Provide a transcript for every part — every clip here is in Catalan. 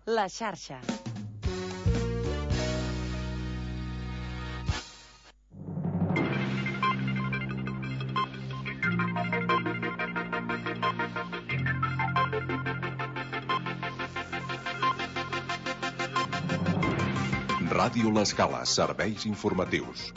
La xarxa. Ràdio L'Escala, serveis informatius.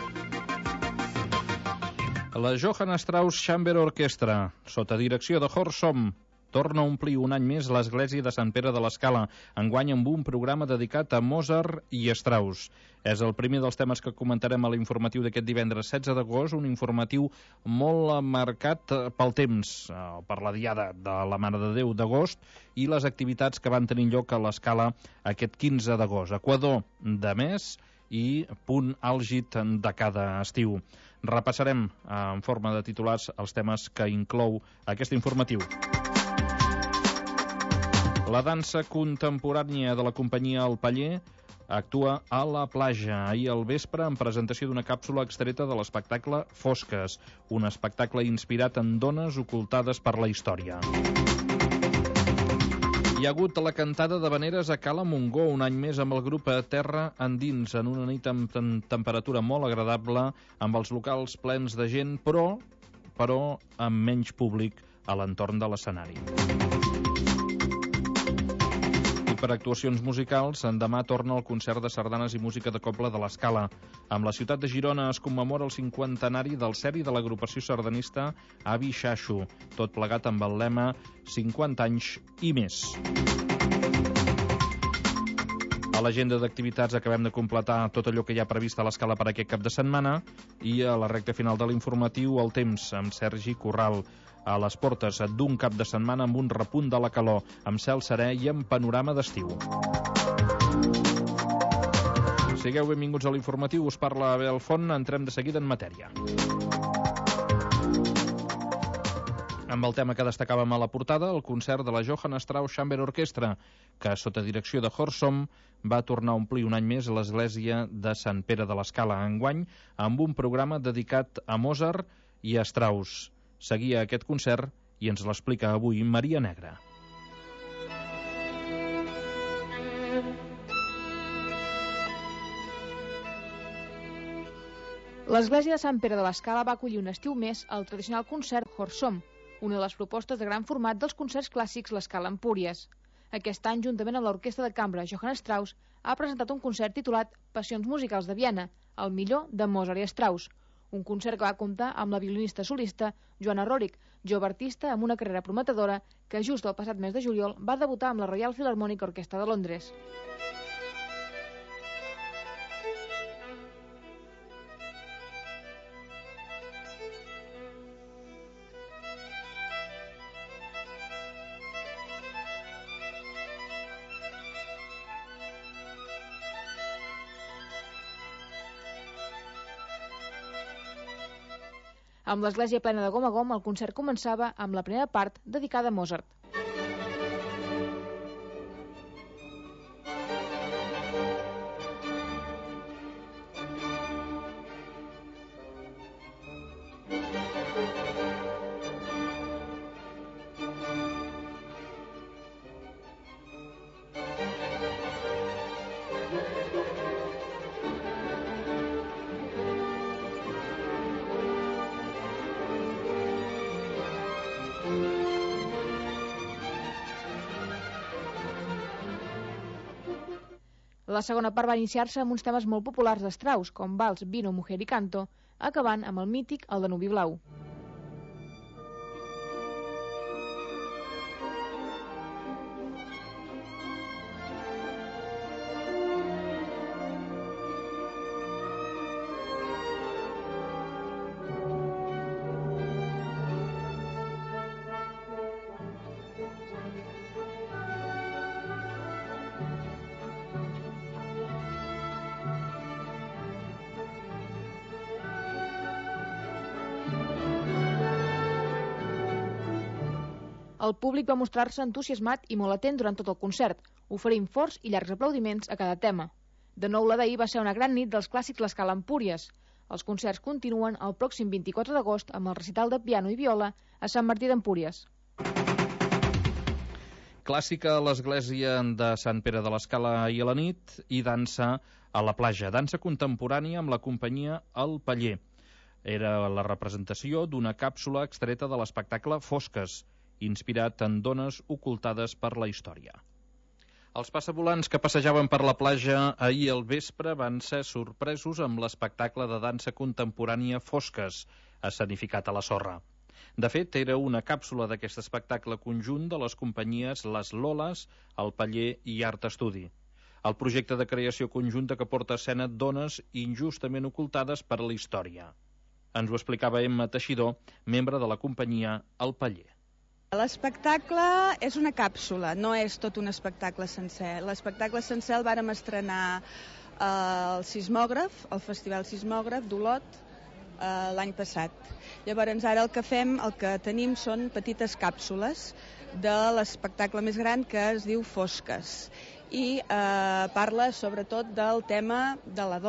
La Johann Strauss Chamber Orchestra, sota direcció de Horst Somm, torna a omplir un any més l'església de Sant Pere de l'Escala, enguany amb un programa dedicat a Mozart i Strauss. És el primer dels temes que comentarem a l'informatiu d'aquest divendres 16 d'agost, un informatiu molt marcat pel temps, per la diada de la Mare de Déu d'agost i les activitats que van tenir lloc a l'Escala aquest 15 d'agost. Equador de mes i punt àlgid de cada estiu. Repassarem en forma de titulars els temes que inclou aquest informatiu. La dansa contemporània de la companyia El Paller actua a la platja ahir al vespre en presentació d'una càpsula extreta de l'espectacle Fosques, un espectacle inspirat en dones ocultades per la història. Hi ha hagut la cantada d'havaneres a Cala Montgó un any més amb el grup Terra Endins, en una nit amb temperatura molt agradable, amb els locals plens de gent, però amb menys públic a l'entorn de l'escenari. Per actuacions musicals, demà torna el concert de sardanes i música de cobla de l'Escala. Amb la ciutat de Girona es commemora el 50enari del seri de l'agrupació sardanista Avi Xaxo, tot plegat amb el lema 50 anys i més. A l'agenda d'activitats acabem de completar tot allò que hi ha previst a l'Escala per aquest cap de setmana i a la recta final de l'informatiu el temps amb Sergi Corral. A les portes d'un cap de setmana amb un repunt de la calor, amb cel serè i amb panorama d'estiu. Sigueu benvinguts a l'informatiu, us parla Abel Font, entrem de seguida en matèria. Amb el tema que destacàvem a la portada, el concert de la Johann Strauss Chamber Orchestra, que sota direcció de Horst Somm va tornar a omplir un any més l'església de Sant Pere de l'Escala, enguany amb un programa dedicat a Mozart i a Strauss. Seguia aquest concert i ens l'explica avui Maria Negra. L'església de Sant Pere de l'Escala va acollir un estiu més al tradicional concert Horst Somm, una de les propostes de gran format dels concerts clàssics L'Escala Empúries. Aquest any, juntament amb l'orquestra de cambra Johann Strauss, ha presentat un concert titulat Passions musicals de Viena, el millor de Mozart i Strauss, un concert que va comptar amb la violinista solista Joanna Roerich, jove artista amb una carrera prometedora que just el passat mes de juliol va debutar amb la Royal Philharmonic Orchestra de Londres. Amb l'església plena de gom a gom, el concert començava amb la primera part dedicada a Mozart. La segona part va iniciar-se amb uns temes molt populars de Strauss, com Vals, Vino, Mujer y Canto, acabant amb el mític El Danubi Blau. El públic va mostrar-se entusiasmat i molt atent durant tot el concert, oferint forts i llargs aplaudiments a cada tema. De nou, la d'ahir va ser una gran nit dels clàssics L'Escala Empúries. Els concerts continuen el pròxim 24 d'agost amb el recital de piano i viola a Sant Martí d'Empúries. Clàssica a l'església de Sant Pere de l'Escala ahir a la nit i dansa a la platja. Dansa contemporània amb la companyia El Paller. Era la representació d'una càpsula extreta de l'espectacle Fosques, inspirat en dones ocultades per la història. Els passavolants que passejaven per la platja ahir al vespre van ser sorpresos amb l'espectacle de dansa contemporània Fosques, escenificat a la sorra. De fet, era una càpsula d'aquest espectacle conjunt de les companyies Les Loles, El Paller i Art Estudi. El projecte de creació conjunta que porta a escena dones injustament ocultades per la història. Ens ho explicava Emma Teixidor, membre de la companyia El Paller. L'espectacle és una càpsula, no és tot un espectacle sencer. L'espectacle sencer el vàrem estrenar al Sismògraf, al Festival Sismògraf d'Olot, l'any passat. Llavors ara el que tenim són petites càpsules de l'espectacle més gran que es diu Fosques i parla sobretot del tema de la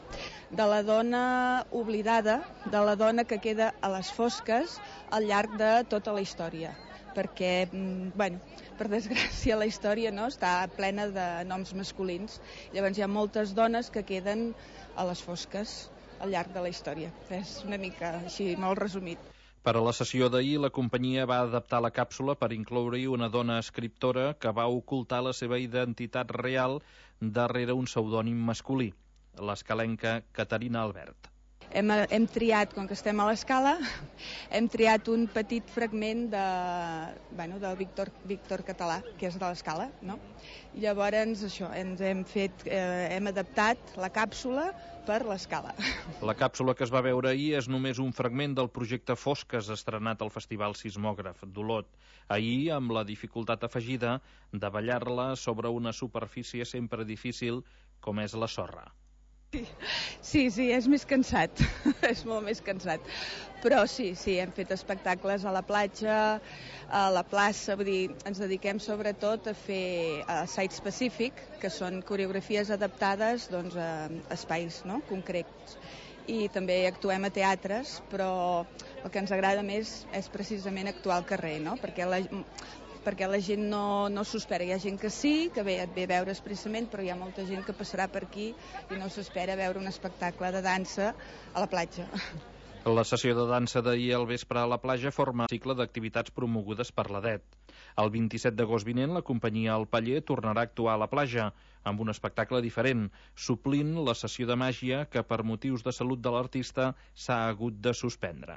dona oblidada, de la dona que queda a les fosques al llarg de tota la història. Perquè, per desgràcia, la història està plena de noms masculins. Llavors hi ha moltes dones que queden a les fosques al llarg de la història. És una mica així, molt resumit. Per a la sessió d'ahir, la companyia va adaptar la càpsula per incloure-hi una dona escriptora que va ocultar la seva identitat real darrere un pseudònim masculí, l'escalenca Caterina Albert. Hem triat, com que estem a l'Escala, hem triat un petit fragment del Víctor Català, que és de l'Escala, no? Llavors, això, hem adaptat la càpsula per l'Escala. La càpsula que es va veure ahir és només un fragment del projecte Fosques estrenat al Festival Sismògraf d'Olot. Ahir, amb la dificultat afegida de ballar-la sobre una superfície sempre difícil com és la sorra. Sí, és més cansat, és molt més cansat. Però sí, hem fet espectacles a la platja, a la plaça, vull dir, ens dediquem sobretot a fer site específic, que són coreografies adaptades a espais concrets. I també actuem a teatres, però el que ens agrada més és precisament actuar al carrer, no? Perquè la gent no s'ho espera. Hi ha gent que sí, que et ve a veure expressament, però hi ha molta gent que passarà per aquí i no s'espera veure un espectacle de dansa a la platja. La sessió de dansa d'ahir al vespre a la platja forma un cicle d'activitats promogudes per l'ADET. El 27 d'agost vinent, la companyia El Paller tornarà a actuar a la platja amb un espectacle diferent, suplint la sessió de màgia que per motius de salut de l'artista s'ha hagut de suspendre.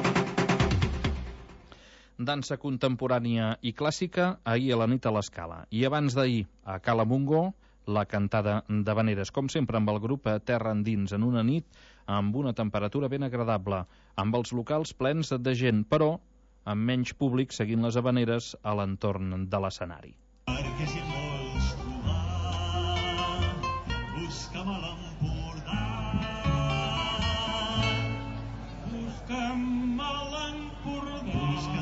Dansa contemporània i clàssica ahir a la nit a l'Escala. I abans d'ahir, a Cala Montgó, la cantada d'havaneres, com sempre amb el grup a Terra Endins, en una nit amb una temperatura ben agradable, amb els locals plens de gent, però amb menys públic seguint les havaneres a l'entorn de l'escenari. Perquè si em vols trobar, busca'm a l'Empordà, busca'm a l'Empordà,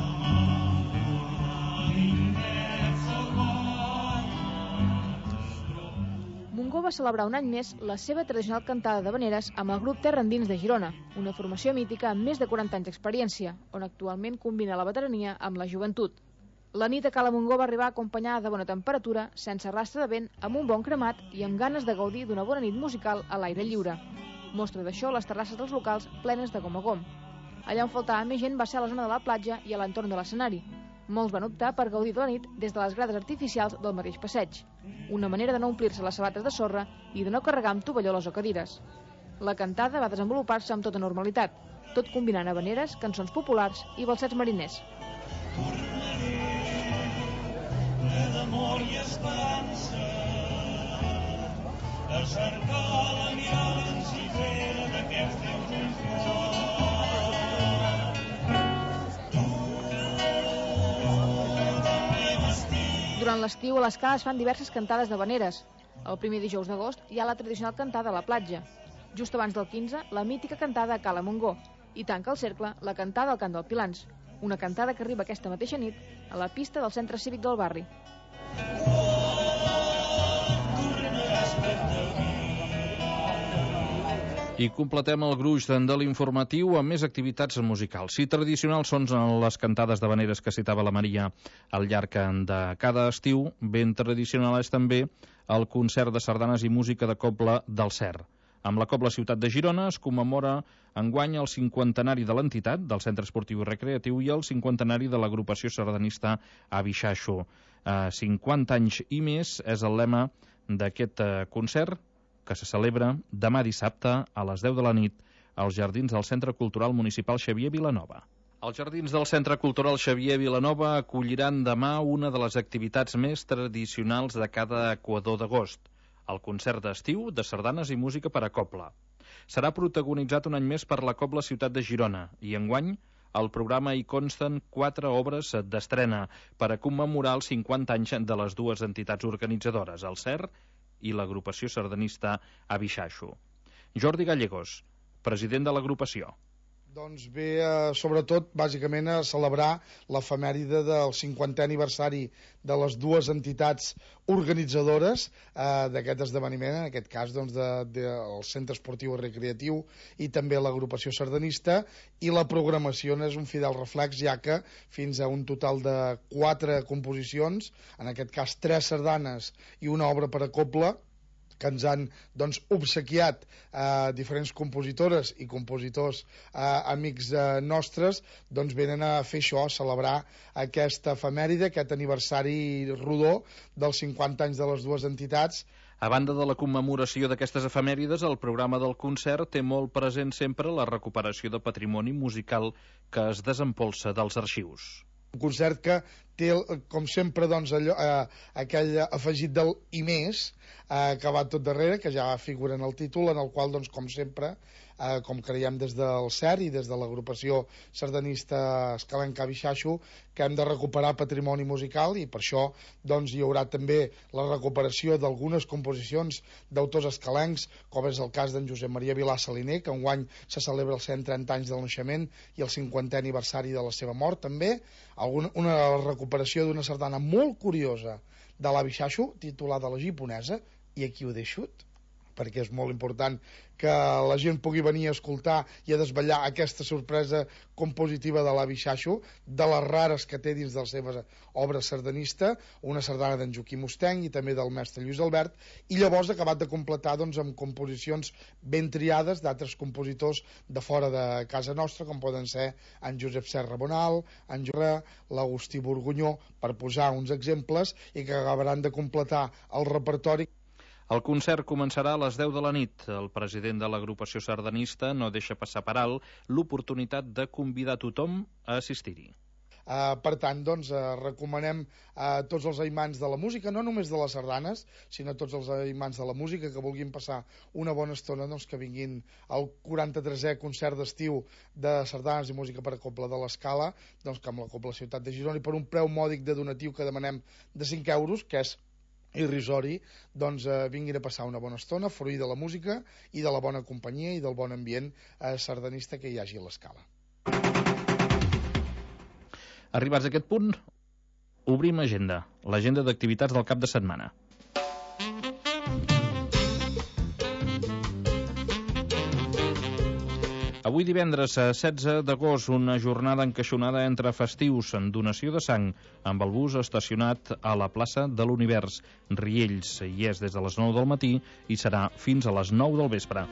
Montgó va celebrar un any més la seva tradicional cantada d'havaneres amb el grup Terra Endins de Girona, una formació mítica amb més de 40 anys d'experiència, on actualment combina la veterania amb la joventut. La nit a Cala Montgó va arribar acompanyada de bona temperatura, sense rastre de vent, amb un bon cremat i amb ganes de gaudir d'una bona nit musical a l'aire lliure. Mostra d'això les terrasses dels locals plenes de gom a gom. Allà on faltava més gent va ser a la zona de la platja i a l'entorn de l'escenari. Molts van optar per gaudir de la nit des de les grades artificials del mateix passeig, una manera de no omplir-se les sabates de sorra i de no carregar amb tovalloles o cadires. La cantada va desenvolupar-se amb tota normalitat, tot combinant havaneres, cançons populars i balsets mariners. Tornaré d'amor i esperança a cercar la mirada ensifera d'aquests teus ulls forts. Durant l'estiu a l'Escala es fan diverses cantades d'havaneres. El primer dijous d'agost hi ha la tradicional cantada a la platja. Just abans del 15, la mítica cantada a Cala Montgó. I tanca el cercle la cantada al Cant del Pilans. Una cantada que arriba aquesta mateixa nit a la pista del centre cívic del barri. I completem el gruix de l'informatiu amb més activitats musicals. Si tradicionals són les cantades d'havaneres que citava la Maria al llarg de cada estiu, ben tradicional és també el concert de sardanes i música de cobla del CER. Amb la Cobla Ciutat de Girona es commemora enguany el 50enari de l'entitat, del Centre Esportiu i Recreatiu, i el 50enari de l'agrupació sardanista Abixaixo. 50 anys i més és el lema d'aquest concert, que se celebra demà dissabte a les 10 de la nit als jardins del Centre Cultural Municipal Xavier Vilanova. Els jardins del Centre Cultural Xavier Vilanova acolliran demà una de les activitats més tradicionals de cada equador d'agost, el concert d'estiu de sardanes i música per a cobla. Serà protagonitzat un any més per la Cobla Ciutat de Girona i enguany al programa hi consten 4 obres d'estrena per a commemorar els 50 anys de les dues entitats organitzadores, el CER i l'agrupació sardanista Abixaixo. Jordi Gallegos, president de l'agrupació. Doncs ve, sobretot, bàsicament, a celebrar l'efemèride del 50è aniversari de les dues entitats organitzadores d'aquest esdeveniment, en aquest cas doncs, del Centre Esportiu i Recreatiu i també l'agrupació sardanista, i la programació és un fidel reflex, ja que fins a un total de 4 composicions, en aquest cas 3 sardanes i una obra per a cobla, que ens han obsequiat diferents compositores i compositors amics nostres, doncs venen a fer això, a celebrar aquesta efemèride, aquest aniversari rodó dels 50 anys de les dues entitats. A banda de la commemoració d'aquestes efemèrides, el programa del concert té molt present sempre la recuperació de patrimoni musical que es desempolsa dels arxius. Un concert que té, com sempre, doncs, aquell afegit del i més, que va tot darrere, que ja figura en el títol, en el qual, doncs, com sempre, com creiem des del CER i des de l'agrupació sardanista escalenca Abixaixo, que hem de recuperar patrimoni musical, i per això doncs, hi haurà també la recuperació d'algunes composicions d'autors escalencs, com és el cas d'en Josep Maria Vilà Saliner, que enguany se celebra els 130 anys del naixement i el 50è aniversari de la seva mort, també una recuperació d'una sardana molt curiosa de l'Abixaixo, titulada La Giponesa, i aquí ho deixo, perquè és molt important que la gent pugui venir a escoltar i a desvetllar aquesta sorpresa compositiva de l'Abixaixo, de les rares que té dins de la seva obra sardanista, una sardana d'en Joaquim Ostenc i també del mestre Lluís Albert, i llavors acabat de completar doncs, amb composicions ben triades d'altres compositors de fora de casa nostra, com poden ser en Josep Serra Bonal, en Jorra, l'Agustí Borgunyó, per posar uns exemples, i que acabaran de completar el repertori. El concert començarà a les 10 de la nit. El president de l'agrupació sardanista no deixa passar per alt l'oportunitat de convidar tothom a assistir-hi. Per tant, doncs, recomanem a tots els aimants de la música, no només de les sardanes, sinó a tots els aimants de la música que vulguin passar una bona estona, doncs, que vinguin al 43è concert d'estiu de sardanes i música per a cobla de l'Escala, doncs, que amb la Cobla Ciutat de Girona, i per un preu mòdic de donatiu que demanem de 5 euros, que és irrisori, doncs vinguin a passar una bona estona, fruir de la música i de la bona companyia i del bon ambient sardanista que hi hagi a l'Escala. Arribats a aquest punt, obrim agenda, l'agenda d'activitats del cap de setmana. Avui divendres, 16 d'agost, una jornada encaixonada entre festius en donació de sang, amb el bus estacionat a la plaça de l'Univers. Riells hi és des de les 9 del matí i serà fins a les 9 del vespre.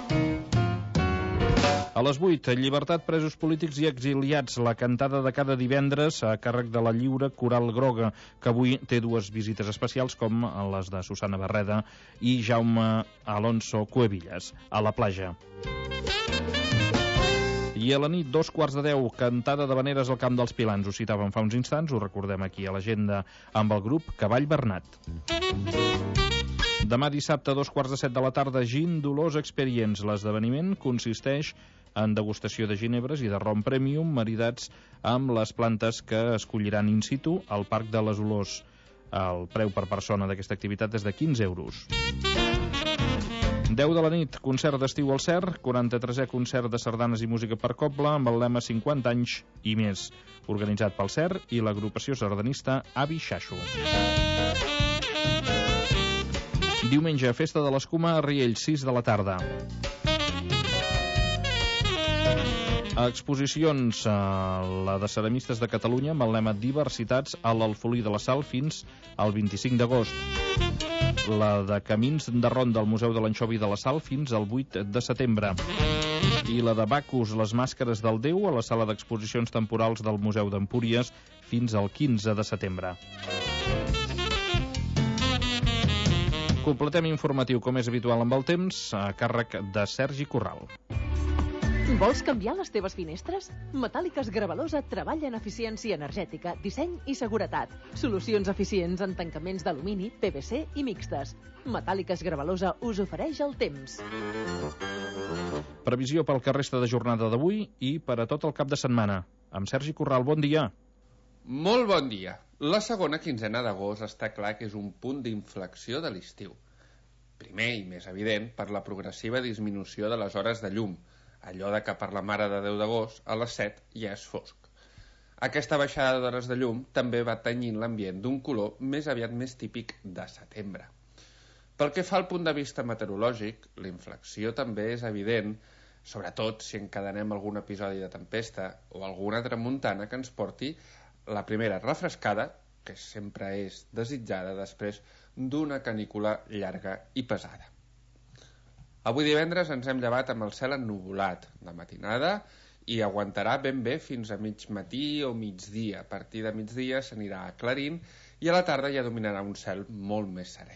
A les 8, llibertat, presos polítics i exiliats, la cantada de cada divendres a càrrec de la Lliure Coral Groga, que avui té dues visites especials com les de Susana Barreda i Jaume Alonso Cuevillas, a la platja. I a la nit, 2:15, cantada d'havaneres al Camp dels Pilans. Ho citàvem fa uns instants, ho recordem aquí a l'agenda amb el grup Cavall Bernat. Demà dissabte, 2:15 de la tarda, Gin Dolors Experience. L'esdeveniment consisteix en degustació de ginebres i de rom premium maridats amb les plantes que escolliran in situ al Parc de les Olors. El preu per persona d'aquesta activitat és de 15 euros. 10 de la nit, concert d'estiu al CER, 43è concert de sardanes i música per cobla amb el lema 50 anys i més, organitzat pel CER i l'agrupació sardanista Abixaixo. Diumenge, festa de l'escuma a Riells, 6 de la tarda. Exposicions, la de Ceramistes de Catalunya amb el lema Diversitats a l'Alfolí de la Sal fins al 25 d'agost. La de Camins de Ronda al Museu de l'Anxovi de la Sal fins al 8 de setembre. I la de Bacus, les màscares del Déu, a la sala d'exposicions temporals del Museu d'Empúries fins al 15 de setembre. Completem informatiu, com és habitual amb el temps, a càrrec de Sergi Corral. Vols canviar les teves finestres? Metàl·liques Gravalosa treballa en eficiència energètica, disseny i seguretat. Solucions eficients en tancaments d'alumini, PVC i mixtes. Metàl·liques Gravalosa us ofereix el temps. Previsió pel que resta de jornada d'avui i per a tot el cap de setmana. Amb Sergi Corral, bon dia. Molt bon dia. La segona quinzena d'agost està clar que és un punt d'inflexió de l'estiu. Primer i més evident per la progressiva disminució de les hores de llum, allò de que per la Mare de Déu d'agost a les 7 ja és fosc. Aquesta baixada d'hores de llum també va tenyint l'ambient d'un color més aviat més típic de setembre. Pel que fa al punt de vista meteorològic, la inflexió també és evident, sobretot si encadenem algun episodi de tempesta o alguna tramuntana que ens porti la primera refrescada, que sempre és desitjada després d'una canícula llarga i pesada. Avui divendres ens hem llevat amb el cel ennuvolat de matinada i aguantarà ben bé fins a mig matí o migdia. A partir de migdia s'anirà aclarint i a la tarda ja dominarà un cel molt més serè.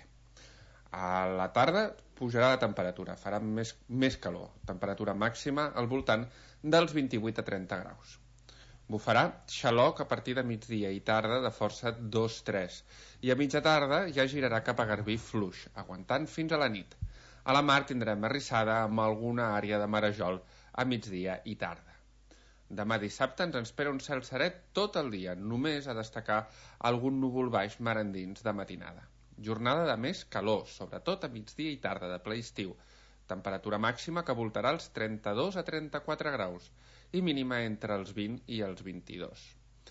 A la tarda pujarà la temperatura, farà més calor, temperatura màxima al voltant dels 28 a 30 graus. Bufarà xaloc a partir de migdia i tarda de força 2-3 i a mitja tarda ja girarà cap a Garbí fluix, aguantant fins a la nit. A la mar tindrem arrissada amb alguna àrea de marejol a migdia i tarda. Demà dissabte ens espera un cel serè tot el dia, només a destacar algun núvol baix mar endins de matinada. Jornada de més calor, sobretot a migdia i tarda de ple estiu. Temperatura màxima que voltarà els 32 a 34 graus i mínima entre els 20 i els 22.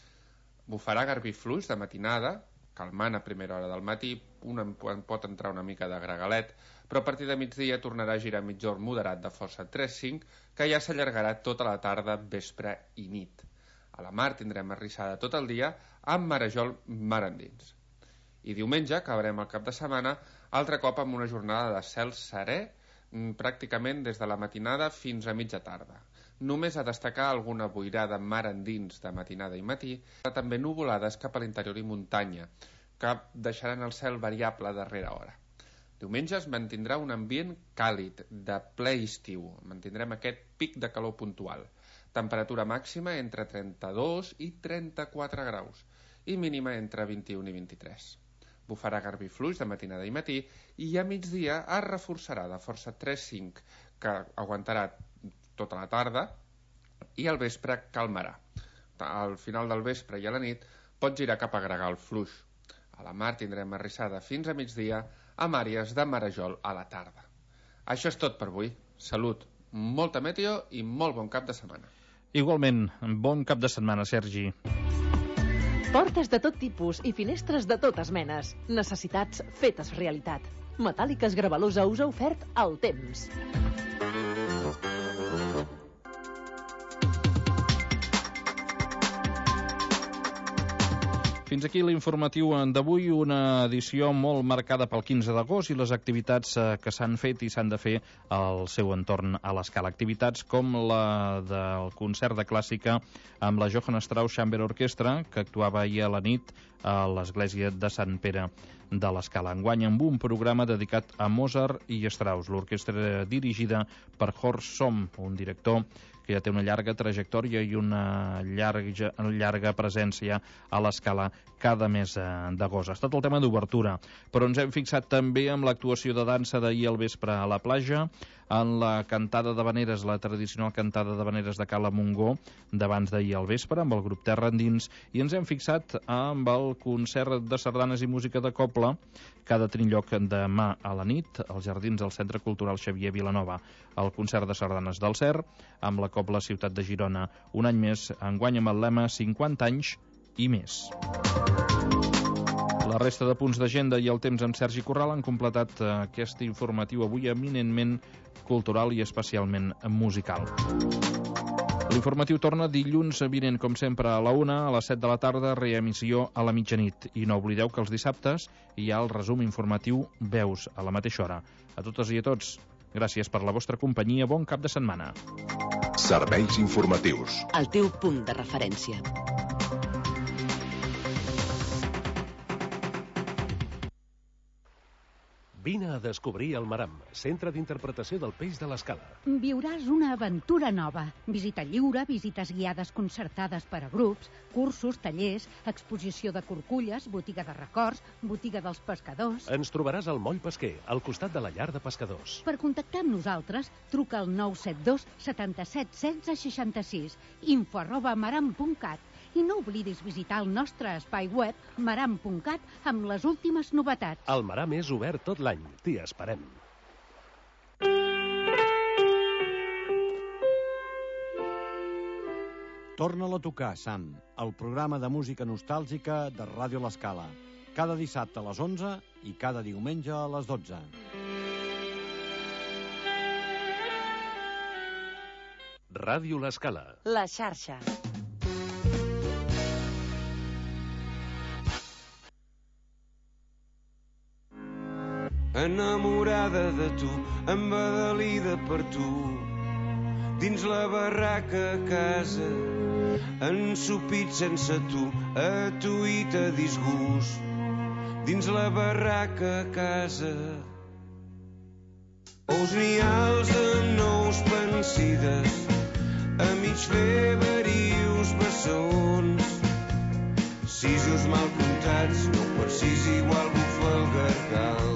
Bufarà Garbí fluix de matinada, calmant a primera hora del matí, pot entrar una mica de gregalet, però a partir de migdia tornarà a girar mitjorn moderat de força 3-5, que ja s'allargarà tota la tarda, vespre i nit. A la mar tindrem arrissada tot el dia amb marejol mar endins. I diumenge acabarem el cap de setmana altre cop amb una jornada de cel serè, pràcticament des de la matinada fins a mitja tarda. Només a destacar alguna boirada mar endins de matinada i matí, però també nuvolades cap a l'interior i muntanya, que deixaran el cel variable darrera hora. Diumenge es mantindrà un ambient càlid, de ple estiu. Mantindrem aquest pic de calor puntual. Temperatura màxima entre 32 i 34 graus i mínima entre 21 i 23. Bufarà Garbí fluix de matinada i matí i a migdia es reforçarà de força 3-5, que aguantarà tota la tarda i al vespre calmarà. Al final del vespre i a la nit pot girar cap a Gregal fluix. A la mar tindrem arrissada fins a migdia amb àrees de marejol a la tarda. Això és tot per avui. Salut, molta meteo i molt bon cap de setmana. Igualment, bon cap de setmana, Sergi. Portes de tot tipus i finestres de totes menes. Necessitats fetes realitat. Metàl·liques Gravalosa us ha ofert el temps. Fins aquí l'informatiu d'avui, una edició molt marcada pel 15 d'agost i les activitats que s'han fet i s'han de fer al seu entorn a l'Escala. Activitats com la del concert de clàssica amb la Johann Strauss Chamber Orchestra, que actuava ahir a la nit a l'església de Sant Pere de l'Escala. Enguany amb un programa dedicat a Mozart i Strauss. L'orquestra dirigida per Horst Somm, un director que ja té una llarga trajectòria i una llarga presència a l'Escala cada mes d'agost. Ha estat el tema d'obertura, però ens hem fixat també amb l'actuació de dansa d'ahir al vespre a la platja, en la cantada d'havaneres, la tradicional cantada d'havaneres de Cala Montgó, d'abans d'ahir al vespre, amb el grup Terra Endins, i ens hem fixat amb el concert de sardanes i música de cobla, que ha de tenir lloc demà a la nit, als jardins del Centre Cultural Xavier Vilanova. El concert de sardanes del Cer, amb la Cobla Ciutat de Girona, un any més, enguany amb el lema 50 anys i més. La resta de punts d'agenda i el temps amb Sergi Corral han completat aquest informatiu avui eminentment cultural i especialment musical. L'informatiu torna dilluns vinent, com sempre, a la 1, a les 7 de la tarda, reemissió a la mitjanit. I no oblideu que els dissabtes hi ha el resum informatiu Veus, a la mateixa hora. A totes i a tots, gràcies per la vostra companyia. Bon cap de setmana. Serveis informatius. El teu punt de referència. Vine a descobrir el Maram, centre d'interpretació del peix de l'Escala. Viuràs una aventura nova. Visita lliure, visites guiades concertades per a grups, cursos, tallers, exposició de corculles, botiga de records, botiga dels pescadors. Ens trobaràs al Moll Pesquer, al costat de la llar de pescadors. Per contactar amb nosaltres, truca al 972 77 16 66, info@maram.cat. I no oblidis visitar el nostre espai web maram.cat amb les últimes novetats. El Maram és obert tot l'any. T'hi esperem. Torna-la a tocar, Sam, el programa de música nostàlgica de Ràdio L'Escala. Cada dissabte a les 11 i cada diumenge a les 12. Ràdio L'Escala. La xarxa. Enamorada de tu, embadalida per tu, dins la barraca a casa, ensopit sense tu, a tu i t'ha disgust, dins la barraca a casa. Ous nials de nous pensides, a mig fer verius bessons, sisos mal comptats, no per sis igual bufa el gargal.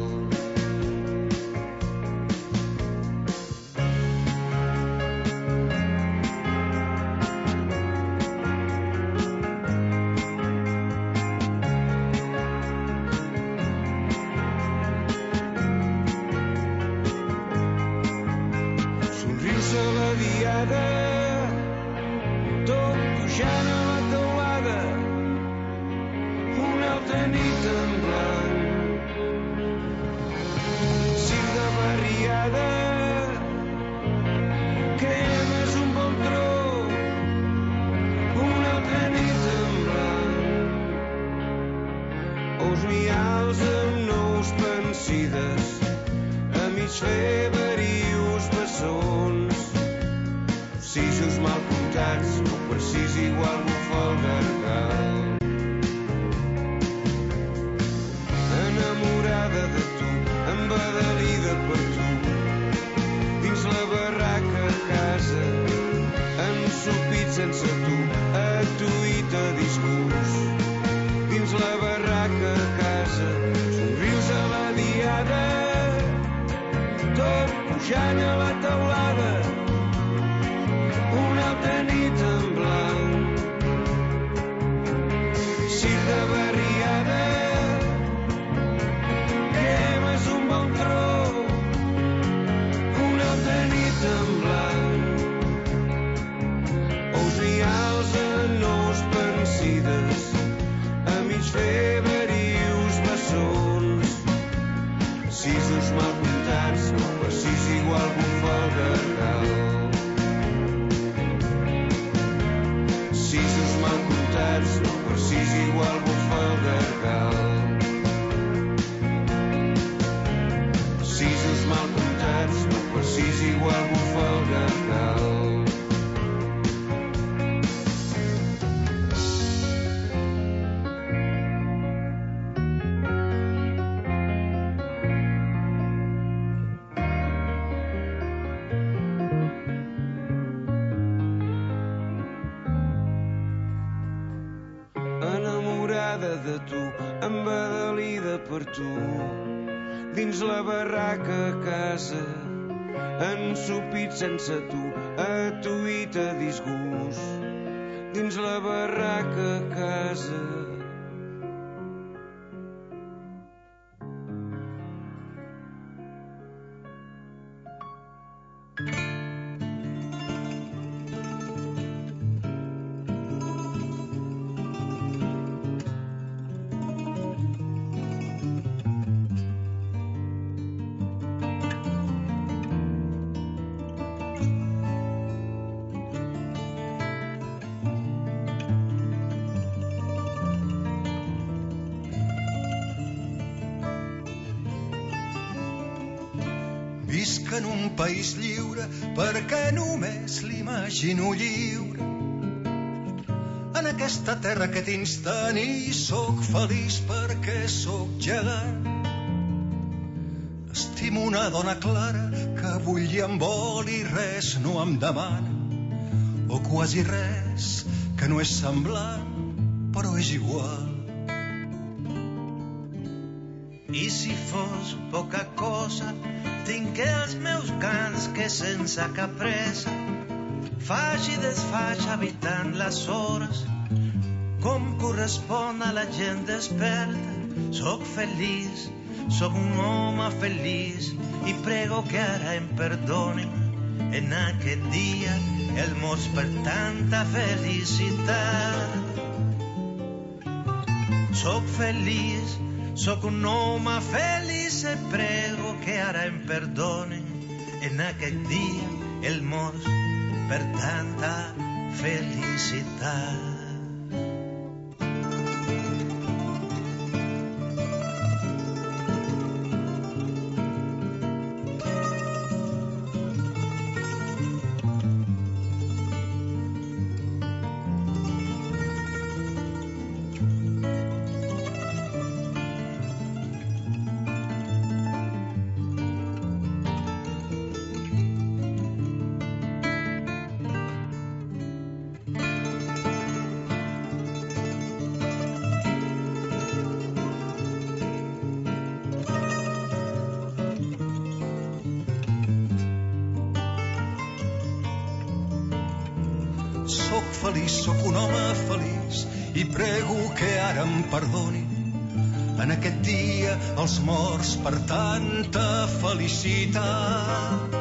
De tu, embadalida per tu, dins la barraca a casa, ensopit sense tu, a tu i t'ha disgust, dins la barraca a casa. Visc en un país lliure perquè només l'imagino lliure. En aquesta terra que tens tenir sóc feliç perquè sóc gegant. Estimo una dona clara que vull i em vol i res no em demana, o quasi res, que no és semblant però és igual. I si fos poca cosa, tinc els meus cants que sense cap pressa faig i desfaig evitant les hores com correspon a la gent desperta. Soc feliç, soc un home feliç i prego que ara em perdonin en aquest dia el mots per tanta felicitat. Soc feliç, soc un home feliç i prego que ara em perdonin en aquest dia el mots per tanta felicitat. Soc un home feliç i prego que ara em perdonin en aquest dia els morts per tanta felicitat.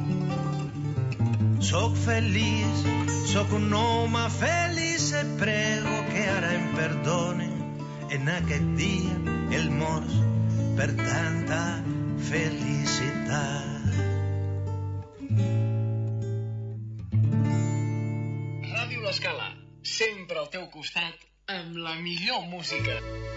Soc feliç, soc un home feliç i prego que ara em perdonin en aquest dia els morts per tanta felicitat. L'Escala, sempre al teu costat amb la millor música.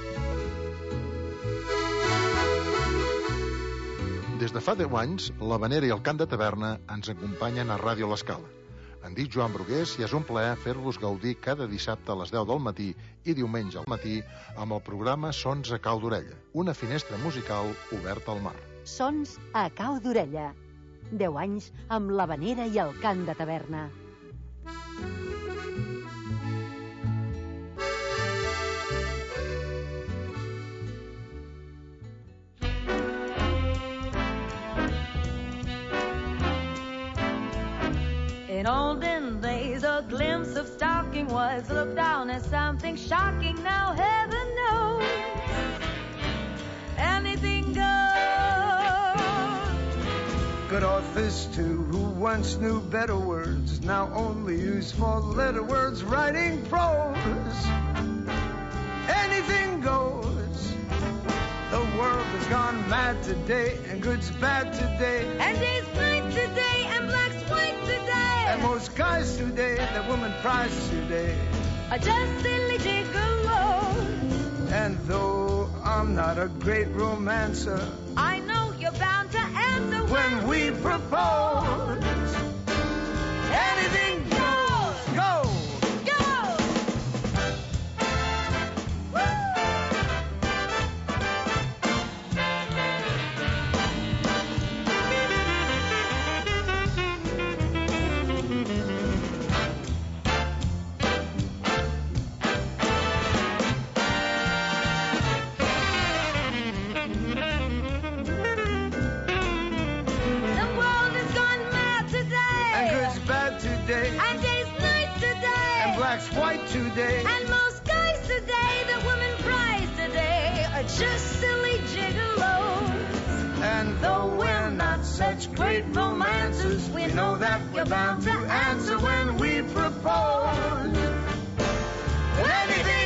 Des de fa 10 anys, l'Havanera i el Cant de Taverna ens acompanyen a Ràdio L'Escala. Em dic Joan Brugués i és un plaer fer-vos gaudir cada dissabte a les 10 del matí i diumenge al matí amb el programa Sons a cau d'orella, una finestra musical oberta al mar. Sons a cau d'orella. 10 anys amb l'Havanera i el Cant de Taverna. In olden days, a glimpse of stalking was looked down as something shocking. Now heaven knows, anything goes. Good authors too, who once knew better words, now only use four-letter words writing prose. Anything goes. The world has gone mad today, and good's bad today, and day's night today, and black's white today. And most guys today, that woman prize today, are just silly gigolos. And though I'm not a great romancer, I know you're bound to answer when we propose. Anything goes. Go! And day's night today, and black's white today, and most guys today, the women prize today, are just silly gigolos. And though we're not such great romancers, we know that we're bound to answer when we propose. Anything